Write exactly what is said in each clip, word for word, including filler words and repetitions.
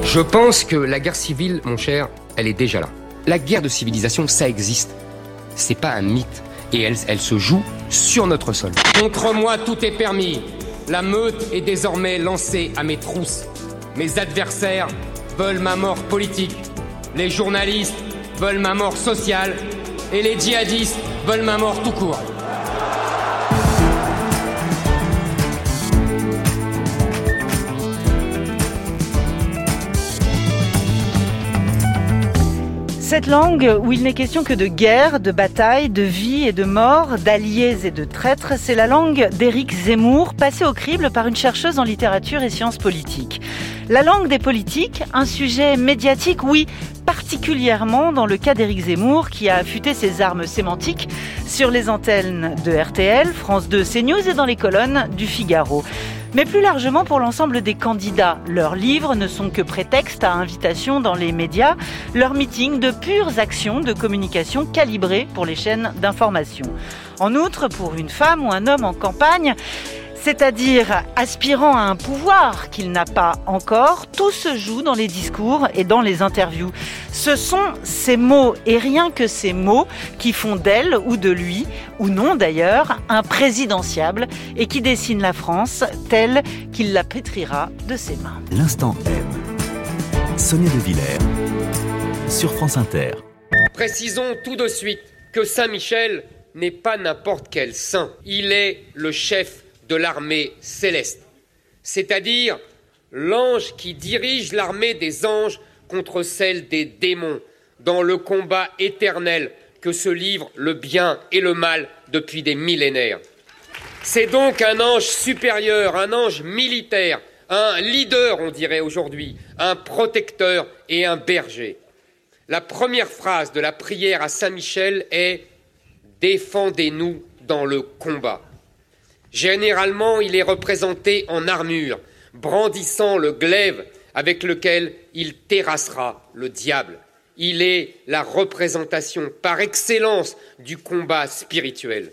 Je pense que la guerre civile, mon cher, elle est déjà là. La guerre de civilisation, ça existe. C'est pas un mythe. Et elle, elle se joue sur notre sol. Contre moi, tout est permis. La meute est désormais lancée à mes trousses. Mes adversaires veulent ma mort politique. Les journalistes veulent ma mort sociale. Et les djihadistes veulent ma mort tout court. Cette langue où il n'est question que de guerre, de bataille, de vie et de mort, d'alliés et de traîtres, c'est la langue d'Éric Zemmour, passée au crible par une chercheuse en littérature et sciences politiques. La langue des politiques, un sujet médiatique, oui, particulièrement dans le cas d'Éric Zemmour, qui a affûté ses armes sémantiques sur les antennes de R T L, France deux, CNews et dans les colonnes du Figaro. Mais plus largement pour l'ensemble des candidats. Leurs livres ne sont que prétexte à invitation dans les médias, leurs meetings de pures actions de communication calibrées pour les chaînes d'information. En outre, pour une femme ou un homme en campagne, c'est-à-dire aspirant à un pouvoir qu'il n'a pas encore, tout se joue dans les discours et dans les interviews. Ce sont ces mots, et rien que ces mots, qui font d'elle ou de lui, ou non d'ailleurs, un présidentiable et qui dessine la France telle qu'il la pétrira de ses mains. L'instant M. Sonia De Villers, sur France Inter. Précisons tout de suite que Saint-Michel n'est pas n'importe quel saint. Il est le chef de l'armée céleste, c'est-à-dire l'ange qui dirige l'armée des anges contre celle des démons, dans le combat éternel que se livrent le bien et le mal depuis des millénaires. C'est donc un ange supérieur, un ange militaire, un leader, on dirait aujourd'hui, un protecteur et un berger. La première phrase de la prière à Saint-Michel est « Défendez-nous dans le combat ». Généralement, il est représenté en armure, brandissant le glaive avec lequel il terrassera le diable. Il est la représentation par excellence du combat spirituel.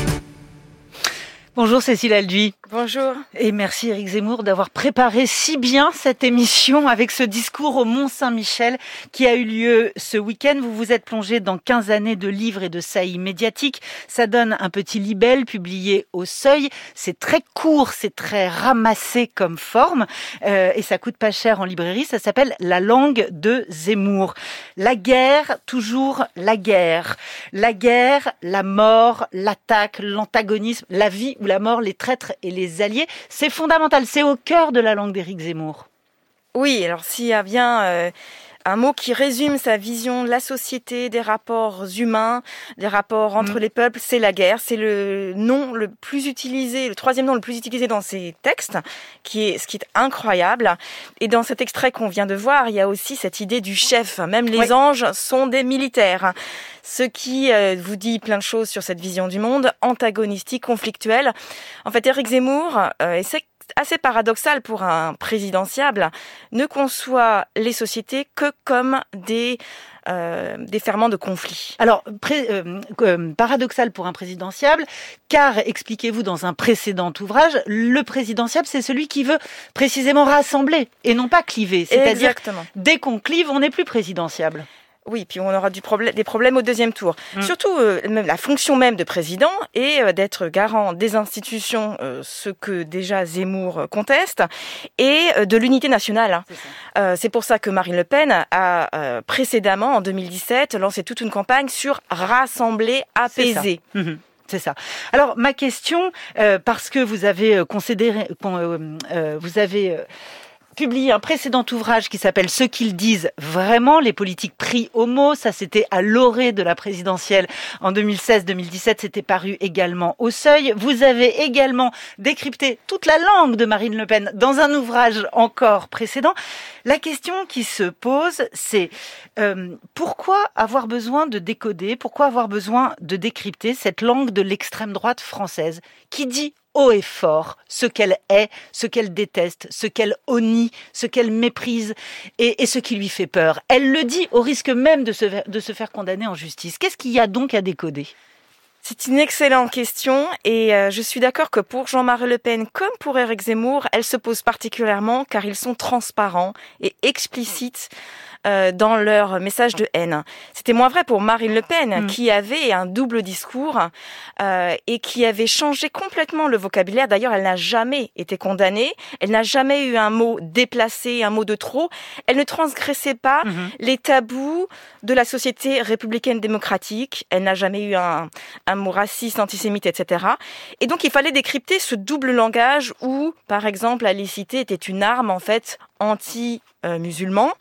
Bonjour Cécile Alduy. Bonjour. Et merci Éric Zemmour d'avoir préparé si bien cette émission avec ce discours au Mont-Saint-Michel qui a eu lieu ce week-end. Vous vous êtes plongé dans quinze années de livres et de saillies médiatiques. Ça donne un petit libelle publié au Seuil. C'est très court, c'est très ramassé comme forme euh, et ça coûte pas cher en librairie. Ça s'appelle La langue de Zemmour. La guerre, toujours la guerre. La guerre, la mort, l'attaque, l'antagonisme, la vie ou la mort, les traîtres et les alliés, c'est fondamental, c'est au cœur de la langue d'Éric Zemmour. Oui, alors s'il y a bien euh, un mot qui résume sa vision de la société, des rapports humains, des rapports entre mmh. les peuples, c'est la guerre. C'est le nom le plus utilisé, le troisième nom le plus utilisé dans ses textes, qui est ce qui est incroyable. Et dans cet extrait qu'on vient de voir, il y a aussi cette idée du chef. Même les oui. anges sont des militaires. Ce qui euh, vous dit plein de choses sur cette vision du monde, antagonistique, conflictuelle. En fait, Éric Zemmour, euh, et c'est assez paradoxal pour un présidentiable, ne conçoit les sociétés que comme des euh, des ferments de conflit. Alors, pré- euh, euh, paradoxal pour un présidentiable, car, expliquez-vous dans un précédent ouvrage, le présidentiable, c'est celui qui veut précisément rassembler et non pas cliver. C'est-à-dire, Exactement. Dès qu'on clive, on n'est plus présidentiable. Oui, puis on aura du problème, des problèmes au deuxième tour. Mmh. Surtout, euh, même la fonction même de président est euh, d'être garant des institutions, euh, ce que déjà Zemmour conteste, et euh, de l'unité nationale. Hein. C'est, euh, c'est pour ça que Marine Le Pen a euh, précédemment, en deux mille dix-sept, lancé toute une campagne sur rassembler, apaiser. C'est ça. Mmh. C'est ça. Alors ma question, euh, parce que vous avez considéré, euh, euh, vous avez euh, publié un précédent ouvrage qui s'appelle « Ce qu'ils disent vraiment, les politiques pris au mot ». Ça, c'était à l'orée de la présidentielle en deux mille seize deux mille dix-sept. C'était paru également au Seuil. Vous avez également décrypté toute la langue de Marine Le Pen dans un ouvrage encore précédent. La question qui se pose, c'est euh, pourquoi avoir besoin de décoder, pourquoi avoir besoin de décrypter cette langue de l'extrême droite française qui dit haut et fort ce qu'elle est, ce qu'elle déteste, ce qu'elle honnie, ce qu'elle méprise et, et ce qui lui fait peur. Elle le dit au risque même de se, de se faire condamner en justice. Qu'est-ce qu'il y a donc à décoder ? C'est une excellente question et euh, je suis d'accord que pour Jean-Marie Le Pen comme pour Éric Zemmour, elle se pose particulièrement car ils sont transparents et explicites euh, dans leur message de haine. C'était moins vrai pour Marine Le Pen, mmh. qui avait un double discours euh, et qui avait changé complètement le vocabulaire. D'ailleurs, elle n'a jamais été condamnée, elle n'a jamais eu un mot déplacé, un mot de trop. Elle ne transgressait pas mmh. les tabous de la société républicaine démocratique. Elle n'a jamais eu un, un mot raciste, antisémite, et cetera. Et donc, il fallait décrypter ce double langage où, par exemple, la laïcité était une arme, en fait, anti-musulman.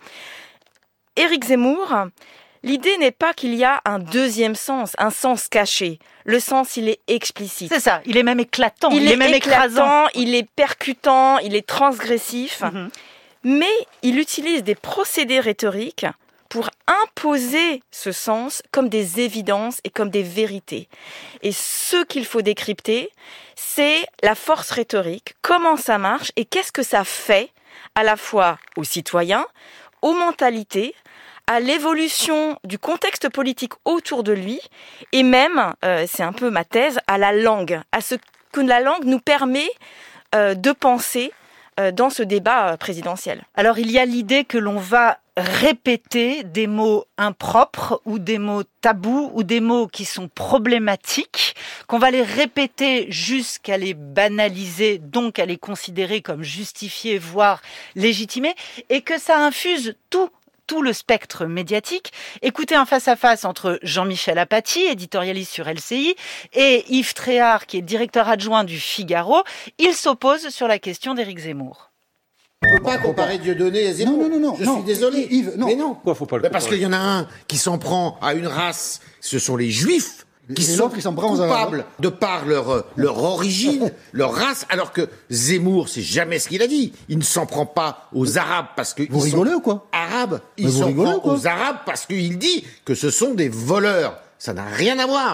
Éric Zemmour, l'idée n'est pas qu'il y a un deuxième sens, un sens caché. Le sens, il est explicite. C'est ça, il est même éclatant, il, il est, est même éclatant, écrasant. Il est percutant, il est transgressif. Mm-hmm. Mais il utilise des procédés rhétoriques pour imposer ce sens comme des évidences et comme des vérités. Et ce qu'il faut décrypter, c'est la force rhétorique, comment ça marche et qu'est-ce que ça fait à la fois aux citoyens, aux mentalités, à l'évolution du contexte politique autour de lui, et même, euh, c'est un peu ma thèse, à la langue, à ce que la langue nous permet euh, de penser euh, dans ce débat euh, présidentiel. Alors il y a l'idée que l'on va répéter des mots impropres ou des mots tabous ou des mots qui sont problématiques, qu'on va les répéter jusqu'à les banaliser, donc à les considérer comme justifiés, voire légitimés, et que ça infuse tout tout le spectre médiatique. Écoutez un face-à-face entre Jean-Michel Apathy, éditorialiste sur L C I, et Yves Tréhard, qui est directeur adjoint du Figaro. Ils s'opposent sur la question d'Éric Zemmour. On ne peut pas comparer Dieudonné et Zemmour. Non, non, non, non. Je non. suis désolé. Yves, non. Mais non. Pourquoi faut pas le bah Parce qu'il y en a un qui s'en prend à une race, ce sont les Juifs, qui sont qui s'en prend coupables de par leur, leur origine, leur race, alors que Zemmour, c'est jamais ce qu'il a dit. Il ne s'en prend pas aux Arabes parce que vous ils rigolez sont ou quoi Arabes. Il s'en prend aux Arabes parce qu'il dit que ce sont des voleurs. Ça n'a rien à voir.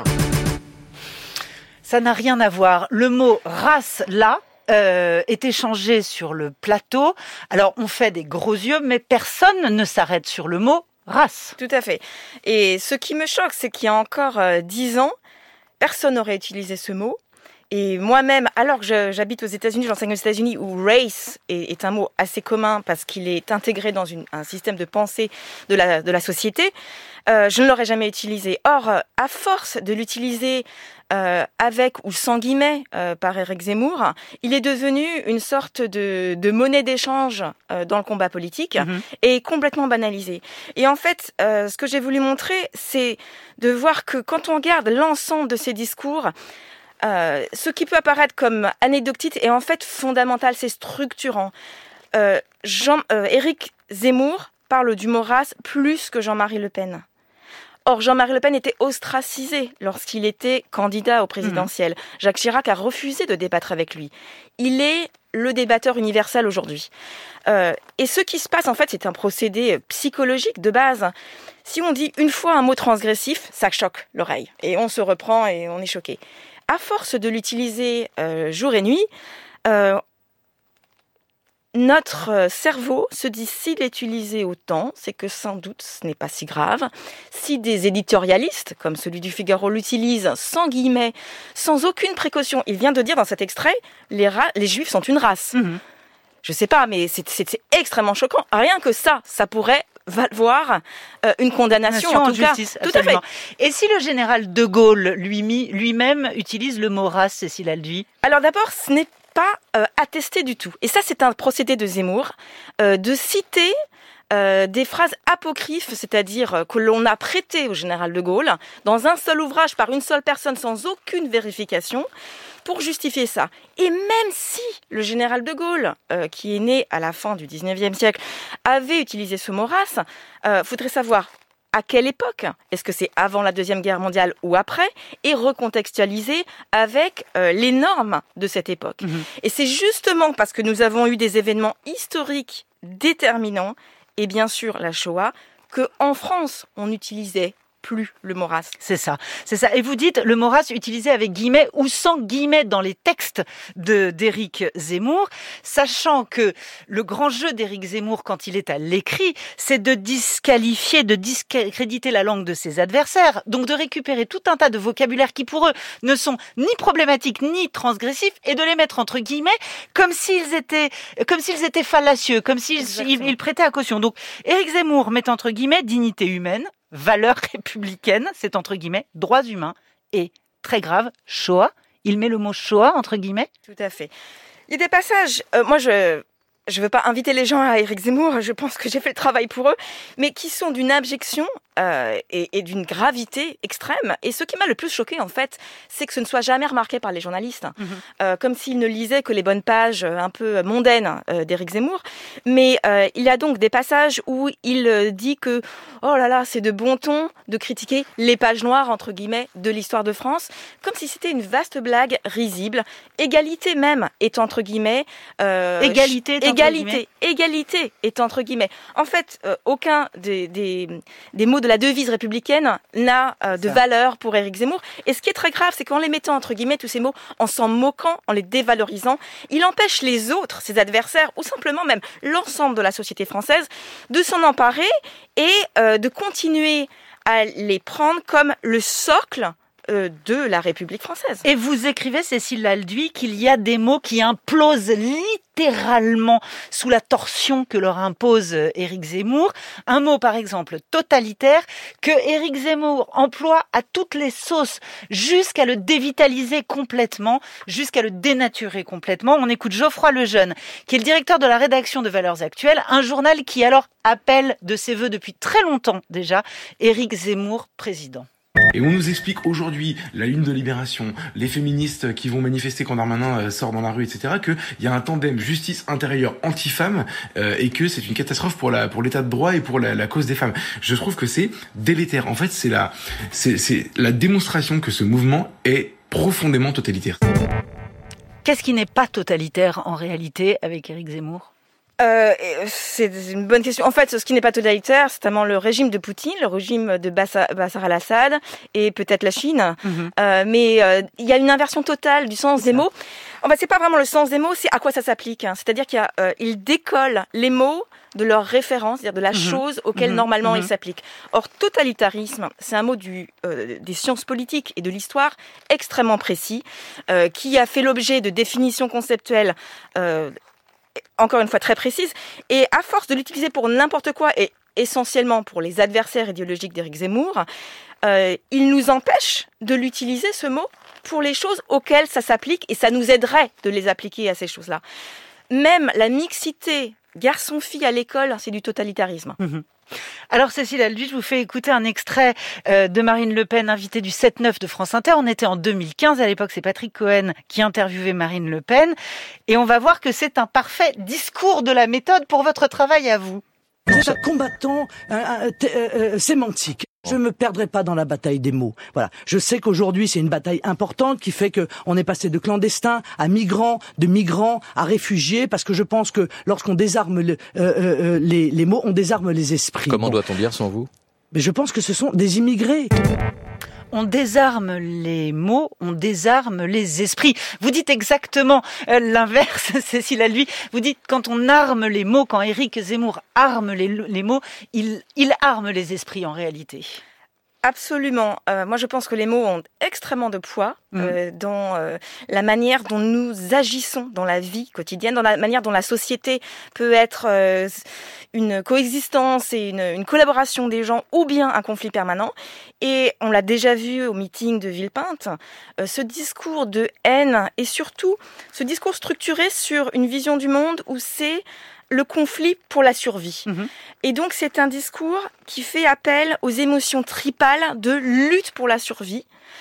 Ça n'a rien à voir. Le mot race, là, Euh, est échangé sur le plateau. Alors, on fait des gros yeux, mais personne ne s'arrête sur le mot race. Tout à fait. Et ce qui me choque, c'est qu'il y a encore euh, dix ans, personne n'aurait utilisé ce mot. Et moi-même, alors que je, j'habite aux États-Unis, j'enseigne aux États-Unis, où race est, est un mot assez commun parce qu'il est intégré dans une, un système de pensée de la, de la société, euh, je ne l'aurais jamais utilisé. Or, à force de l'utiliser euh, avec ou sans guillemets euh, par Éric Zemmour, il est devenu une sorte de, de monnaie d'échange euh, dans le combat politique mmh. et complètement banalisé. Et en fait, euh, ce que j'ai voulu montrer, c'est de voir que quand on regarde l'ensemble de ces discours, Euh, ce qui peut apparaître comme anecdotique est en fait fondamental, c'est structurant. Euh, Jean, euh, Éric Zemmour parle du mot race plus que Jean-Marie Le Pen. Or, Jean-Marie Le Pen était ostracisé lorsqu'il était candidat au présidentiel. Mmh. Jacques Chirac a refusé de débattre avec lui. Il est le débatteur universel aujourd'hui. Euh, et ce qui se passe, en fait, c'est un procédé psychologique de base. Si on dit une fois un mot transgressif, ça choque l'oreille. Et on se reprend et on est choqué. À force de l'utiliser euh, jour et nuit, euh, notre cerveau se dit s'il est utilisé autant, c'est que sans doute ce n'est pas si grave. Si des éditorialistes, comme celui du Figaro, l'utilisent sans guillemets, sans aucune précaution, il vient de dire dans cet extrait, les, ra- les Juifs sont une race. Mmh. Je sais pas, mais c'est, c'est, c'est extrêmement choquant. Rien que ça, ça pourrait valoir euh, une condamnation, en, en tout justice, cas. Tout à fait. Et si le général de Gaulle lui, lui-même utilise le mot race, Cécile Alduy ? Alors d'abord, ce n'est pas euh, attesté du tout. Et ça, c'est un procédé de Zemmour, euh, de citer euh, des phrases apocryphes, c'est-à-dire que l'on a prêtées au général de Gaulle, dans un seul ouvrage par une seule personne sans aucune vérification, pour justifier ça. Et même si le général de Gaulle, euh, qui est né à la fin du dix-neuvième siècle, avait utilisé ce mot race, euh, faudrait savoir à quelle époque, est-ce que c'est avant la Deuxième Guerre mondiale ou après, et recontextualiser avec euh, les normes de cette époque. Mmh. Et c'est justement parce que nous avons eu des événements historiques déterminants, et bien sûr la Shoah, qu'en France, on utilisait plus le mot race. C'est ça, c'est ça. Et vous dites le mot race utilisé avec guillemets ou sans guillemets dans les textes de, d'Éric Zemmour, sachant que le grand jeu d'Éric Zemmour quand il est à l'écrit, c'est de disqualifier, de discréditer la langue de ses adversaires, donc de récupérer tout un tas de vocabulaire qui pour eux ne sont ni problématiques ni transgressifs et de les mettre entre guillemets comme s'ils étaient, comme s'ils étaient fallacieux, comme s'ils ils, ils prêtaient à caution. Donc Éric Zemmour met entre guillemets dignité humaine, valeurs républicaines, c'est entre guillemets droits humains et très grave Shoah. Il met le mot Shoah entre guillemets. Tout à fait. Il y a des passages. Euh, moi je. Je ne veux pas inviter les gens à Éric Zemmour, je pense que j'ai fait le travail pour eux, mais qui sont d'une abjection euh, et, et d'une gravité extrême. Et ce qui m'a le plus choqué, en fait, c'est que ce ne soit jamais remarqué par les journalistes, mmh. euh, comme s'ils ne lisaient que les bonnes pages un peu mondaines euh, d'Éric Zemmour. Mais euh, il y a donc des passages où il euh, dit que, oh là là, c'est de bon ton de critiquer les pages noires, entre guillemets, de l'histoire de France, comme si c'était une vaste blague risible. Égalité même est entre guillemets... Euh, égalité est Égalité, égalité est entre guillemets. En fait, euh, aucun des, des, des mots de la devise républicaine n'a euh, de valeur pour Éric Zemmour. Et ce qui est très grave, c'est qu'en les mettant entre guillemets, tous ces mots, en s'en moquant, en les dévalorisant, il empêche les autres, ses adversaires, ou simplement même l'ensemble de la société française, de s'en emparer et euh, de continuer à les prendre comme le socle de la République française. Et vous écrivez, Cécile Lalduy, qu'il y a des mots qui implosent littéralement sous la torsion que leur impose Éric Zemmour. Un mot, par exemple, totalitaire, que Éric Zemmour emploie à toutes les sauces jusqu'à le dévitaliser complètement, jusqu'à le dénaturer complètement. On écoute Geoffroy Lejeune, qui est le directeur de la rédaction de Valeurs Actuelles, un journal qui alors appelle de ses voeux depuis très longtemps déjà Éric Zemmour président. Et on nous explique aujourd'hui, la Lune de Libération, les féministes qui vont manifester quand Darmanin sort dans la rue, et cetera, qu'il y a un tandem justice intérieure anti-femme euh, et que c'est une catastrophe pour la pour l'état de droit et pour la, la cause des femmes. Je trouve que c'est délétère. En fait, c'est la c'est, c'est la démonstration que ce mouvement est profondément totalitaire. Qu'est-ce qui n'est pas totalitaire en réalité avec Éric Zemmour ? Euh, c'est une bonne question. En fait, ce qui n'est pas totalitaire, c'est notamment le régime de Poutine, le régime de Bassa, Bachar al-Assad et peut-être la Chine. Mm-hmm. Euh, mais euh, il y a une inversion totale du sens des mots. En fait, c'est pas vraiment le sens des mots, c'est à quoi ça s'applique. Hein. C'est-à-dire qu'il y a, euh, il décolle les mots de leur référence, c'est-à-dire de la mm-hmm. chose auquel mm-hmm. normalement mm-hmm. ils s'appliquent. Or, totalitarisme, c'est un mot du, euh, des sciences politiques et de l'histoire extrêmement précis, euh, qui a fait l'objet de définitions conceptuelles euh, encore une fois très précise, et à force de l'utiliser pour n'importe quoi, et essentiellement pour les adversaires idéologiques d'Éric Zemmour, euh, il nous empêche de l'utiliser, ce mot, pour les choses auxquelles ça s'applique, et ça nous aiderait de les appliquer à ces choses-là. Même la mixité garçon-fille à l'école, c'est du totalitarisme. Mmh. Alors Cécile Lalduy, je vous fais écouter un extrait euh, de Marine Le Pen, invitée du sept neuf de France Inter. On était en deux mille quinze, à l'époque c'est Patrick Cohen qui interviewait Marine Le Pen. Et on va voir que c'est un parfait discours de la méthode pour votre travail à vous. Vous êtes un combattant euh, euh, euh, sémantique. Je ne me perdrai pas dans la bataille des mots. Voilà. Je sais qu'aujourd'hui, c'est une bataille importante qui fait que on est passé de clandestins à migrants, de migrants à réfugiés, parce que je pense que lorsqu'on désarme le, euh, euh, les, les mots, on désarme les esprits. Comment bon. doit-on dire sans vous ? Mais je pense que ce sont des immigrés. On désarme les mots, on désarme les esprits. Vous dites exactement euh, l'inverse, Cécile Lalduy. Vous dites quand on arme les mots, quand Éric Zemmour arme les, les mots, il, il arme les esprits en réalité. Absolument. Euh, moi, je pense que les mots ont extrêmement de poids euh, mmh. dans euh, la manière dont nous agissons dans la vie quotidienne, dans la manière dont la société peut être euh, une coexistence et une, une collaboration des gens ou bien un conflit permanent. Et on l'a déjà vu au meeting de Villepinte, euh, ce discours de haine et surtout ce discours structuré sur une vision du monde où c'est le conflit pour la survie. Mmh. Et donc, c'est un discours qui fait appel aux émotions tripales de lutte pour la survie,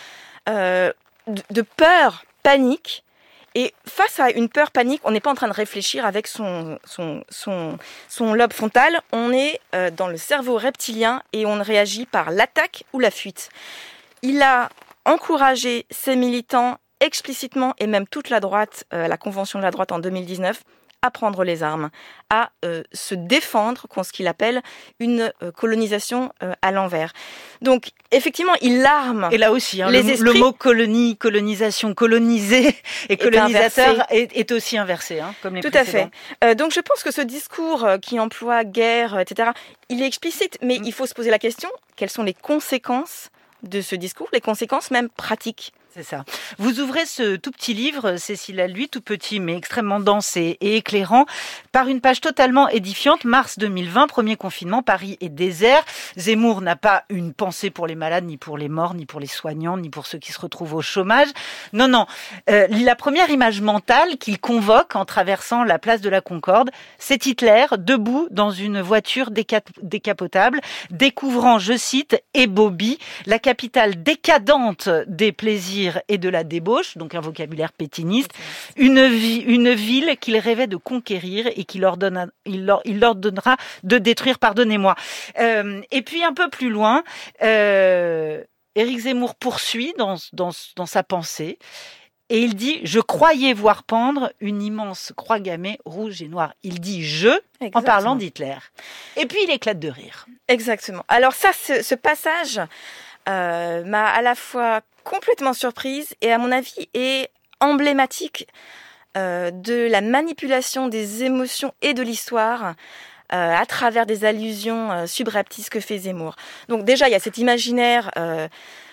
euh, de, de peur, panique. Et face à une peur, panique, on n'est pas en train de réfléchir avec son, son, son, son lobe frontal. On est euh, dans le cerveau reptilien et on réagit par l'attaque ou la fuite. Il a encouragé ses militants explicitement, et même toute la droite, euh, la convention de la droite en deux mille dix-neuf, à prendre les armes, à euh, se défendre contre ce qu'il appelle une euh, colonisation euh, à l'envers. Donc, effectivement, il arme et là aussi, hein, les le, esprits. Le mot colonie, colonisation, colonisé et colonisateur est, est, est aussi inversé, hein, comme les Tout précédents. à fait. Euh, donc, je pense que ce discours euh, qui emploie guerre, et cetera, il est explicite, mais mm. il faut se poser la question, quelles sont les conséquences de ce discours, les conséquences même pratiques? C'est ça. Vous ouvrez ce tout petit livre, Cécile Alduy, tout petit mais extrêmement dense et, et éclairant, par une page totalement édifiante. Mars deux mille vingt, premier confinement, Paris est désert. Zemmour n'a pas une pensée pour les malades, ni pour les morts, ni pour les soignants, ni pour ceux qui se retrouvent au chômage. Non, non. Euh, la première image mentale qu'il convoque en traversant la place de la Concorde, c'est Hitler debout dans une voiture décap- décapotable, découvrant, je cite, Ébobie, la capitale décadente des plaisirs et de la débauche, donc un vocabulaire pétiniste, une, vie, une ville qu'il rêvait de conquérir et qu'il leur, donne, il leur, il leur donnera de détruire, pardonnez-moi. Euh, et puis un peu plus loin, euh, Éric Zemmour poursuit dans, dans, dans sa pensée et il dit « Je croyais voir pendre une immense croix gammée rouge et noire ». Il dit « je » Exactement. En parlant d'Hitler. Et puis il éclate de rire. Exactement. Alors ça, ce, ce passage euh, m'a à la fois complètement surprise et à mon avis est emblématique euh, de la manipulation des émotions et de l'histoire euh, à travers des allusions euh, subreptices que fait Zemmour. Donc déjà il y a cet imaginaire euh,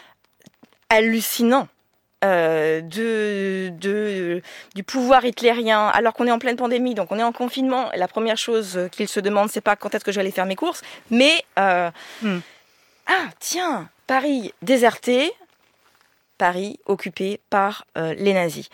hallucinant euh, de, de du pouvoir hitlérien alors qu'on est en pleine pandémie, donc on est en confinement. La première chose qu'il se demande, c'est pas quand est-ce que je vais aller faire mes courses, mais euh, hmm. ah tiens, Paris déserté. Paris occupé par euh, les nazis.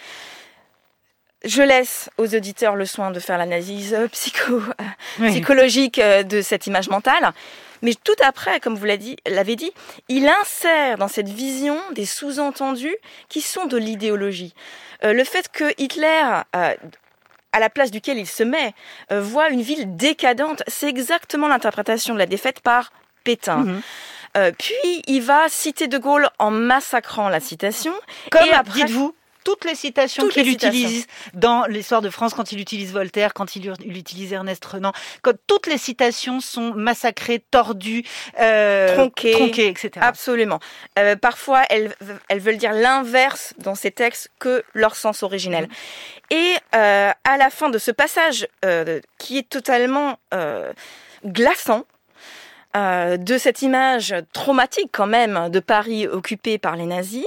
Je laisse aux auditeurs le soin de faire l'analyse psycho, euh, oui. psychologique euh, de cette image mentale. Mais tout après, comme vous l'avez dit, l'avez dit, il insère dans cette vision des sous-entendus qui sont de l'idéologie. Euh, le fait que Hitler, euh, à la place duquel il se met, euh, voit une ville décadente, c'est exactement l'interprétation de la défaite par Pétain. Mmh. Euh, puis, il va citer De Gaulle en massacrant la citation. Comme, et après, dites-vous, toutes les citations toutes qu'il les utilise citations. Dans l'histoire de France, quand il utilise Voltaire, quand il, il utilise Ernest Renan, quand toutes les citations sont massacrées, tordues, euh, tronquées, tronquées, et cetera. Absolument. Euh, parfois, elles, elles veulent dire l'inverse dans ces textes que leur sens originel. Mmh. Et euh, à la fin de ce passage, euh, qui est totalement euh, glaçant, Euh, de cette image traumatique quand même de Paris occupé par les nazis,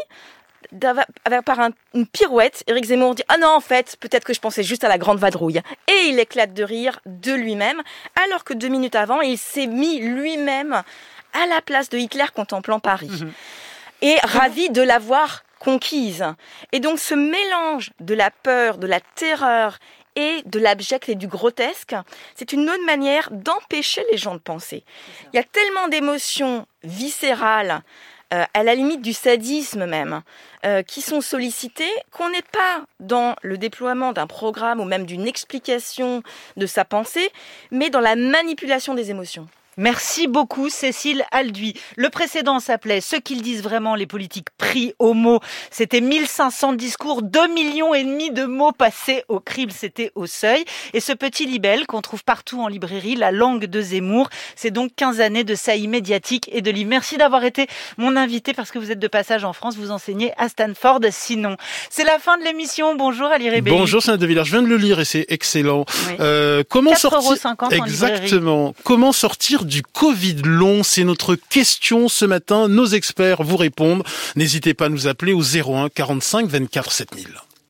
par un, une pirouette, Éric Zemmour dit « Ah non, en fait, peut-être que je pensais juste à la grande vadrouille ». Et il éclate de rire de lui-même, alors que deux minutes avant, il s'est mis lui-même à la place de Hitler contemplant Paris. Mmh. Et ravi de l'avoir conquise. Et donc ce mélange de la peur, de la terreur et de l'abject et du grotesque, c'est une autre manière d'empêcher les gens de penser. Il y a tellement d'émotions viscérales, euh, à la limite du sadisme même, euh, qui sont sollicitées, qu'on n'est pas dans le déploiement d'un programme ou même d'une explication de sa pensée, mais dans la manipulation des émotions. Merci beaucoup Cécile Alduy. Le précédent s'appelait « Ce qu'ils disent vraiment, les politiques pris au mot ». C'était mille cinq cents discours, deux millions et demi de mots passés au crible, c'était au seuil. Et ce petit libelle qu'on trouve partout en librairie, La langue de Zemmour, c'est donc quinze années de saillie médiatique et de livres. Merci d'avoir été mon invité parce que vous êtes de passage en France, vous enseignez à Stanford sinon. C'est la fin de l'émission. Bonjour Ali Rébelli. Bonjour Céline de Villers, je viens de le lire et c'est excellent. Oui. Euh, comment quatre euros sortir cinquante en librairie. Exactement. Comment sortir du Covid long, c'est notre question ce matin. Nos experts vous répondent. N'hésitez pas à nous appeler au zéro un quarante-cinq vingt-quatre sept mille.